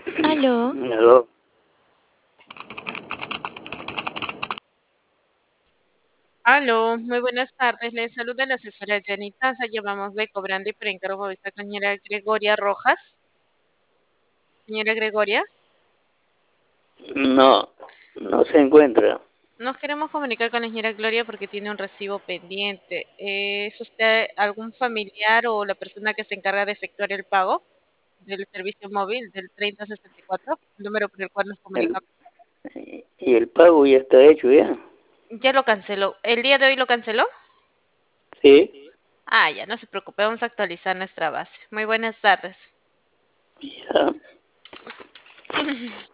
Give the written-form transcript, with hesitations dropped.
Aló, Aló. Aló, muy buenas tardes. Les saluda la asesora Jenny Taza. Llamamos de cobrando y por encargo de esta señora Gregoria Rojas. Señora Gregoria, No, no se encuentra. nos queremos comunicar con la señora Gloria porque tiene un recibo pendiente. ¿Es usted algún familiar o la persona que se encarga de efectuar el pago del servicio móvil del 3064, el número por el cual nos El, comunicamos? y el pago ya está hecho ya. Ya lo canceló. ¿El día de hoy lo canceló? Sí. Ah, ya, no se preocupe, vamos a actualizar nuestra base. Muy buenas tardes. Ya.